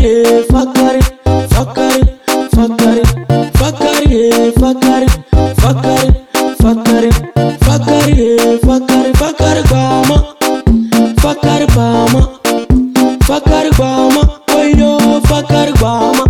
fakari, fakari, fakari, fakari, fakari, fakari, fakari, fakari, fakari, fakari bama, fakari bama, fakari bama, oyo fakari bama,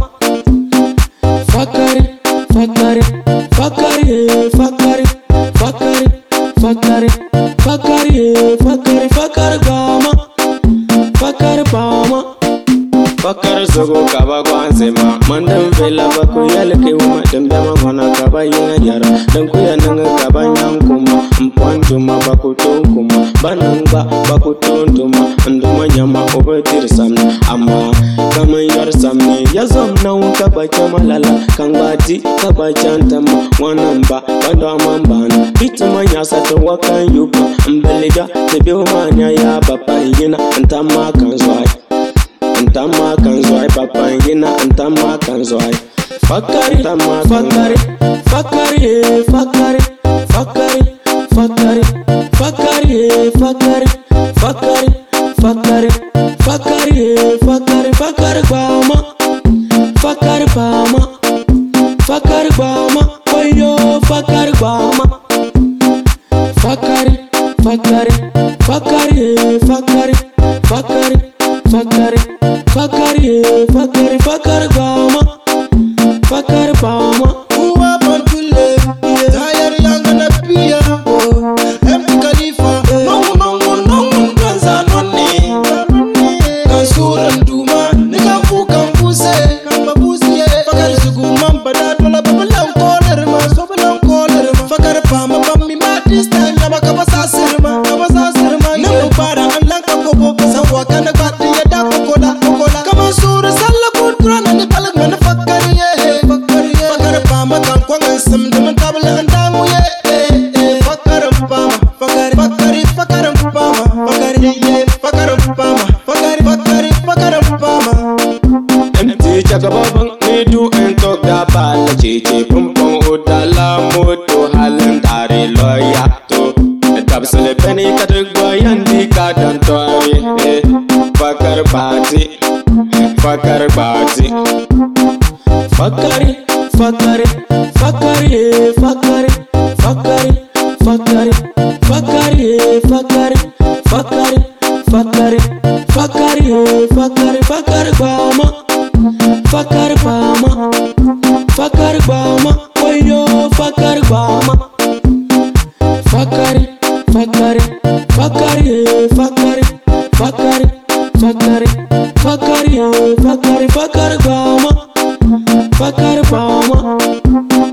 fakari, fakari, fakari, fakari, fakari, fakari, fakari, fakari, fakari bama, fakari bama. Fakar sogo kaba kwanzema mandam vela baku yalke uma dembema kona kaba yinga yara dan kuya nanga kaba nyankuma mpwantuma baku tonkuma bananga baku tontuma nduma nyama obetir samna amma kama yar samne yazam na kaba chamalala kangati kaba chantama wanamba bando mambana bituma nyasa to wakan yupa mbelida tebe umanya ya bapa yina antama kanzwai Antama kanzwai papa yina antama kanzwai fakari fakari fakari fakari fakari fakari fakari fakari fakari fakari fakari fakari fakari bama fakari bama fakari bama oyo fakari bama fakari fakari fakari fakari fakari fakari fakari fakari fakari bama fakari bama uwa bantule tayar yanga na pia empty khalifa nongu kanza nonni kasuran duma nika fukan buse fakari sugu mamba da tola babalan koler ma fakari bama bammi ma this time na baka basa sirma nan para Allah ka kobo san wa kana kwati ya da kokola kama sura salla kutrana ni balag man fakari fakari bama kan kwangan sam da man tabla andangu ye fakari bama fakari bama fakari bama MT chakababang me do and talk da bala cheche pumpong udala moto halan tare loya to tabsele penny katagwa yandi kadan toari fakar bati fakari fakari fakari fakari fakari fakari fakari fakari fakari fakari fakari fakari fakari fakari bama fakari bama fakari bama oyo fakari bama fakari fakari fakari fakari fakari fakari fakari fakari fakari bama fakari bama